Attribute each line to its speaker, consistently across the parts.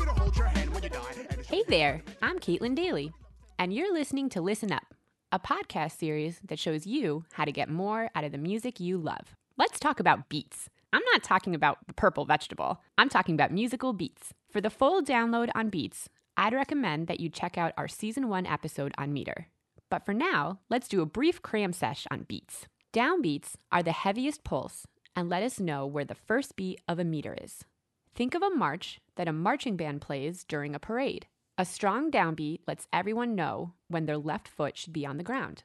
Speaker 1: Hey there, I'm Caitlin Daly, and you're listening to Listen Up, a podcast series that shows you how to get more out of the music you love. Let's talk about beats. I'm not talking about the purple vegetable. I'm talking about musical beats. For the full download on Beats, I'd recommend that you check out our Season 1 episode on meter. But for now, let's do a brief cram sesh on beats. Downbeats are the heaviest pulse and let us know where the first beat of a meter is. Think of a march that a marching band plays during a parade. A strong downbeat lets everyone know when their left foot should be on the ground.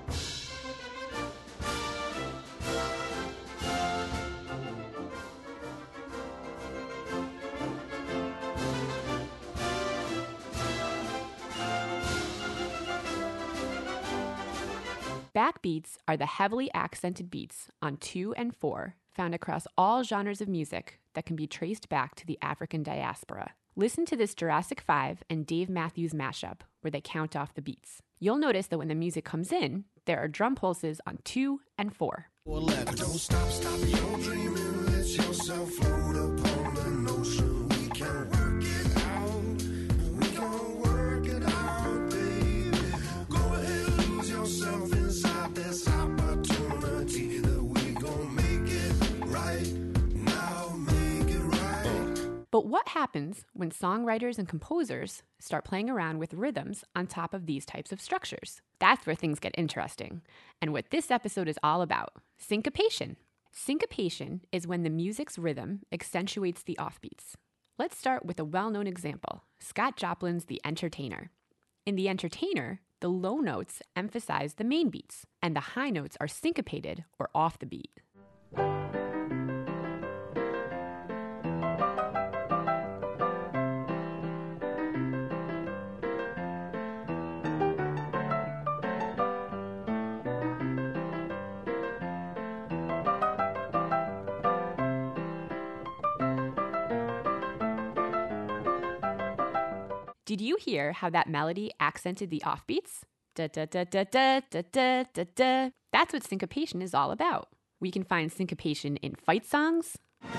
Speaker 1: Backbeats are the heavily accented beats on 2 and 4 found across all genres of music that can be traced back to the African diaspora. Listen to this Jurassic 5 and Dave Matthews mashup where they count off the beats. You'll notice that when the music comes in, there are drum pulses on 2 and 4.
Speaker 2: Don't stop your dreaming, let yourself float upon the notion. We can work it out, we can work it out, baby. Go ahead and lose yourself inside this opportunity that we gon' make it right now, make it right.
Speaker 1: But what happens when songwriters and composers start playing around with rhythms on top of these types of structures? That's where things get interesting, and what this episode is all about: syncopation. Syncopation is when the music's rhythm accentuates the offbeats. Let's start with a well-known example, Scott Joplin's The Entertainer. In The Entertainer, the low notes emphasize the main beats, and the high notes are syncopated or off the beat. Did you hear how that melody accented the offbeats? Da da da da da da da da da. That's what syncopation is all about. We can find syncopation in fight songs,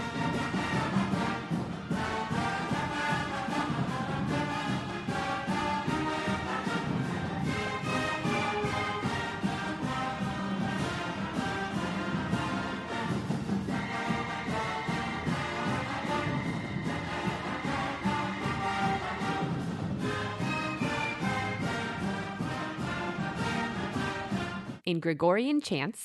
Speaker 1: in Gregorian chants,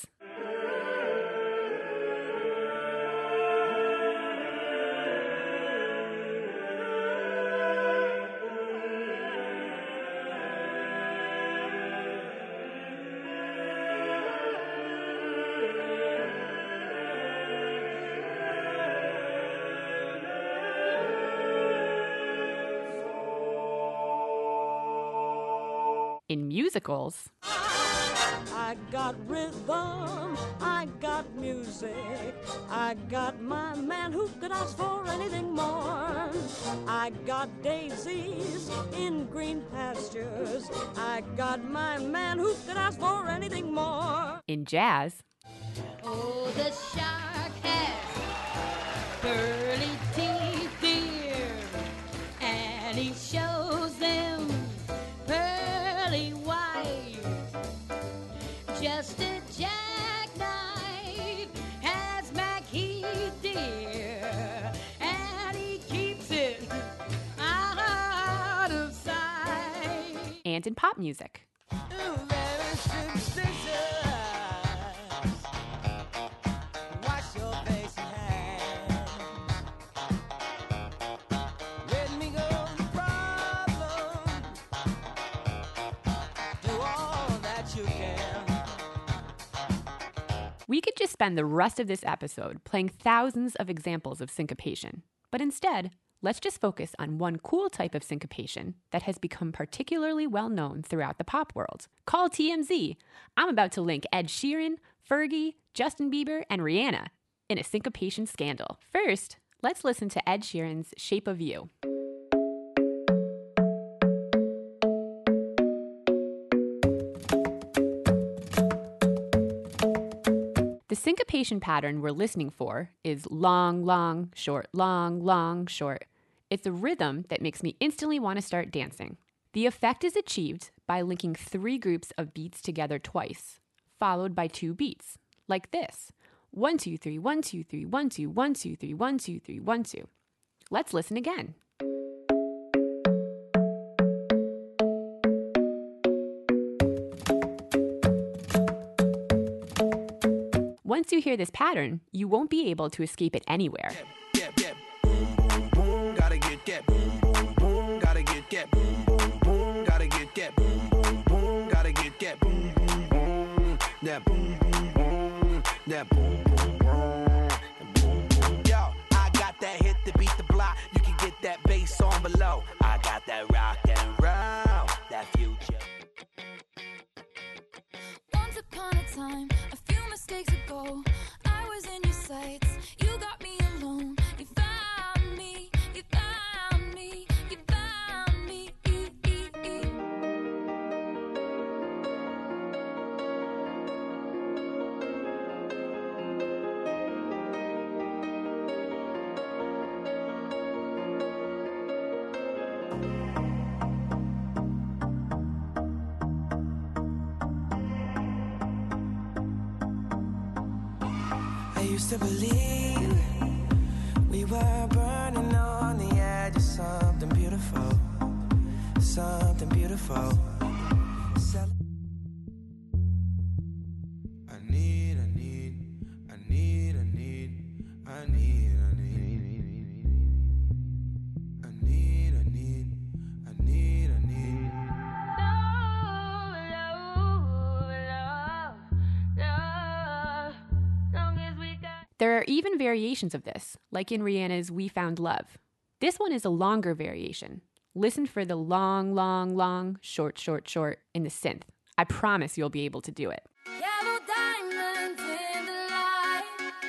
Speaker 1: in musicals,
Speaker 3: I got rhythm, I got music, I got my man who could ask for anything more. I got daisies in green pastures, I got my man who could ask for anything more.
Speaker 1: in jazz,
Speaker 4: Oh, the shark has pearly teeth, dear, and he shows them pearly white. Just a jackknife has Mackie, dear, and he keeps it out of sight.
Speaker 1: and in pop music.
Speaker 3: Ooh, very superstitious. Wash your face and hands. Let me go the problem. Do all that you can.
Speaker 1: We could just spend the rest of this episode playing thousands of examples of syncopation, but instead, let's just focus on one cool type of syncopation that has become particularly well known throughout the pop world. Call TMZ. I'm about to link Ed Sheeran, Fergie, Justin Bieber, and Rihanna in a syncopation scandal. First, let's listen to Ed Sheeran's Shape of You. The syncopation pattern we're listening for is long, long, short, long, long, short. It's a rhythm that makes me instantly want to start dancing. The effect is achieved by linking 3 groups of beats together twice, followed by 2 beats, like this. 1, 2, 3, 1, 2, 3, 1, 2, 1, 2, 3, 1, 2, 3, 1, 2. Let's listen again. Once you hear this pattern, you won't be able to escape it anywhere.
Speaker 2: Boom, boom, boom, gotta get that. Boom, boom, boom, gotta get that. Boom, boom, boom, gotta get that. Boom, boom, boom, gotta get that. Boom, boom, boom, that boom, boom, boom, that boom, boom, boom. Yo, I got that hit to beat the block. You can get that bass on below. I got that rock and roll, that future.
Speaker 5: Once upon a time, a few mistakes ago, I was in your sights. You got me alone. You found me. You found me. You found me.
Speaker 6: I used to believe we were burning on the edge of something beautiful, something beautiful.
Speaker 1: There are even variations of this, like in Rihanna's We Found Love. This one is a longer variation. Listen for the long, long, long, short, short, short in the synth. I promise you'll be able to do it.
Speaker 5: Yellow diamonds in the light,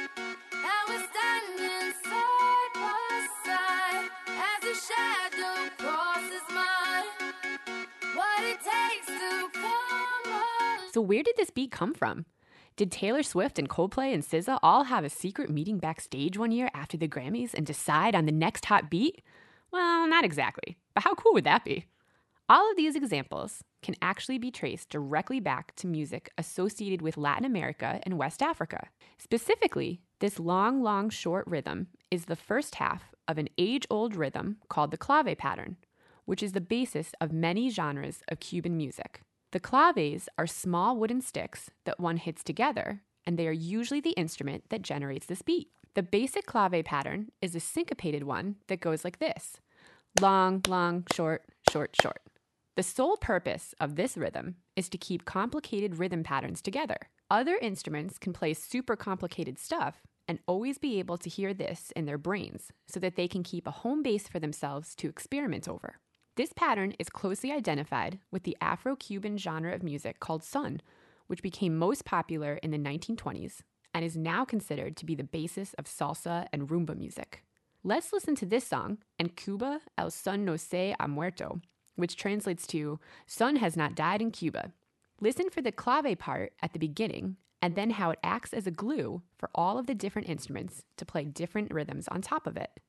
Speaker 5: and we're standing side by side as a shadow crosses mine. What it takes to come alive.
Speaker 1: So where did this beat come from? Did Taylor Swift and Coldplay and SZA all have a secret meeting backstage one year after the Grammys and decide on the next hot beat? Well, not exactly, but how cool would that be? All of these examples can actually be traced directly back to music associated with Latin America and West Africa. Specifically, this long, long, short rhythm is the first half of an age-old rhythm called the clave pattern, which is the basis of many genres of Cuban music. The claves are small wooden sticks that one hits together, and they are usually the instrument that generates this beat. The basic clave pattern is a syncopated one that goes like this: long, long, short, short, short. The sole purpose of this rhythm is to keep complicated rhythm patterns together. Other instruments can play super complicated stuff and always be able to hear this in their brains so that they can keep a home base for themselves to experiment over. This pattern is closely identified with the Afro-Cuban genre of music called son, which became most popular in the 1920s and is now considered to be the basis of salsa and rumba music. Let's listen to this song, En Cuba el son no se ha muerto, which translates to "Son has not died in Cuba." Listen for the clave part at the beginning and then how it acts as a glue for all of the different instruments to play different rhythms on top of it.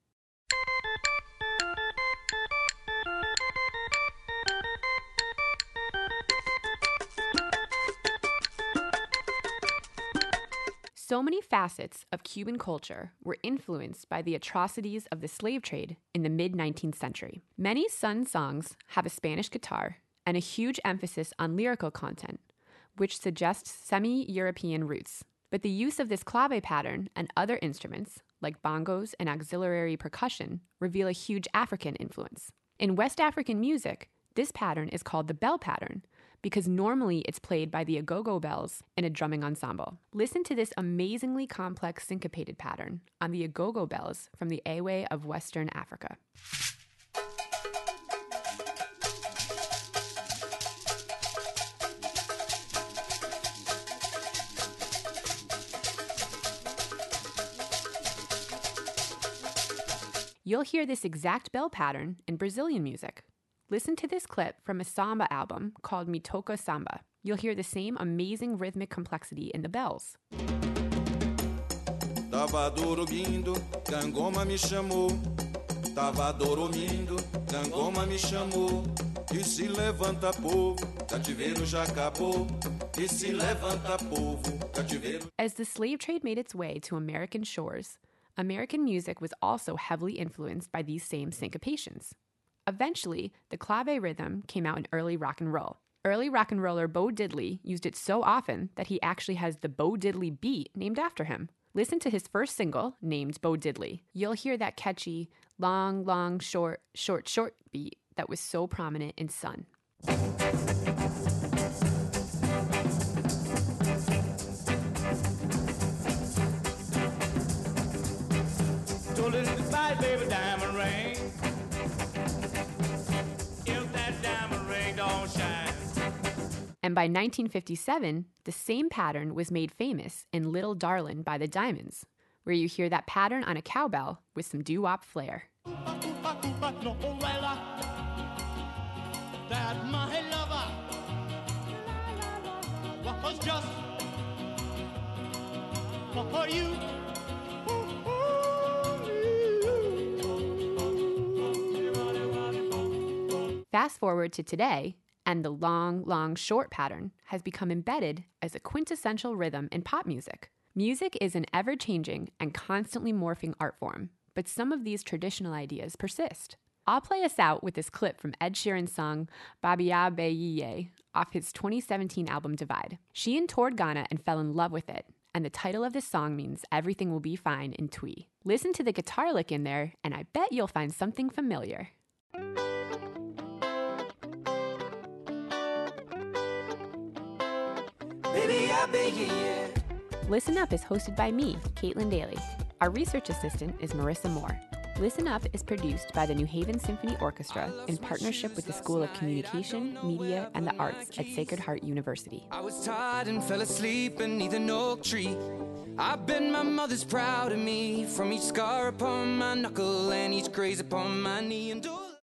Speaker 1: So many facets of Cuban culture were influenced by the atrocities of the slave trade in the mid-19th century. Many son songs have a Spanish guitar and a huge emphasis on lyrical content, which suggests semi-European roots. But the use of this clave pattern and other instruments, like bongos and auxiliary percussion, reveal a huge African influence. In West African music, this pattern is called the bell pattern, because normally it's played by the agogo bells in a drumming ensemble. Listen to this amazingly complex syncopated pattern on the agogo bells from the Ewe of Western Africa. You'll hear this exact bell pattern in Brazilian music. Listen to this clip from a samba album called Me Toca Samba. You'll hear the same amazing rhythmic complexity in the bells.
Speaker 7: Tava dormindo, Gangoma me chamou.
Speaker 2: tava dormindo, Gangoma me chamou. E se levanta, povo, cativeiro já acabou. E se levanta, povo, cativeiro.
Speaker 1: As the slave trade made its way to American shores, American music was also heavily influenced by these same syncopations. Eventually, the clave rhythm came out in early rock and roll. Early rock and roller Bo Diddley used it so often that he actually has the Bo Diddley beat named after him. Listen to his first single, named Bo Diddley. You'll hear that catchy, long, long, short, short, short beat that was so prominent in Sun.
Speaker 7: Told her to buy baby diamond ring. If that diamond ring don't shine.
Speaker 1: And by 1957, the same pattern was made famous in Little Darlin' by the Diamonds, where you hear that pattern on a cowbell with some doo-wop flair.
Speaker 7: That my lover was just for you.
Speaker 1: Fast forward to today, and the long, long, short pattern has become embedded as a quintessential rhythm in pop music. Music is an ever-changing and constantly morphing art form, but some of these traditional ideas persist. I'll play us out with this clip from Ed Sheeran's song Babia Be Ye off his 2017 album Divide. Sheehan toured Ghana and fell in love with it, and the title of this song means everything will be fine in Twi. Listen to the guitar lick in there, and I bet you'll find something familiar.
Speaker 6: Baby, I beg you, yeah.
Speaker 1: Listen Up is hosted by me, Caitlin Daly. Our research assistant is Marissa Moore. Listen Up is produced by the New Haven Symphony Orchestra in partnership with the School of Communication, Media, and the Arts at Sacred Heart University.
Speaker 6: I was tired and fell asleep beneath an oak tree. I bet my mother's proud of me, from each scar upon my knuckle and each graze upon my knee. And